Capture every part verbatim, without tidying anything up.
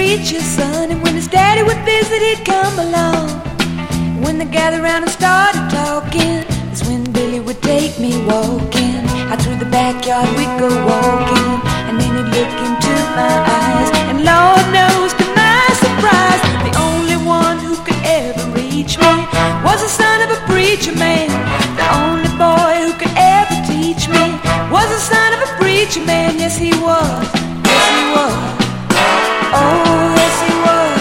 preacher's son, and when his daddy would visit, he'd come along. When they gathered around and started talking, that's when Billy would take me walking. Out through the backyard we'd go walking, and then he'd look into my eyes, and Lord knows to my surprise, the only one who could ever reach me was the son of a preacher man. The only boy who could ever teach me was the son of a preacher man. Yes, he was. Yes, he was. Oh, yes, he was.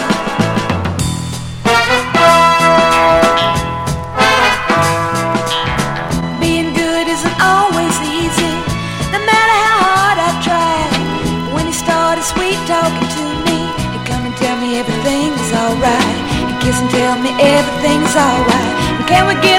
Being good isn't always easy, no matter how hard I tried. When he started sweet talking to me, he'd come and tell me everything's alright. He'd kiss and tell me everything's alright. And can we get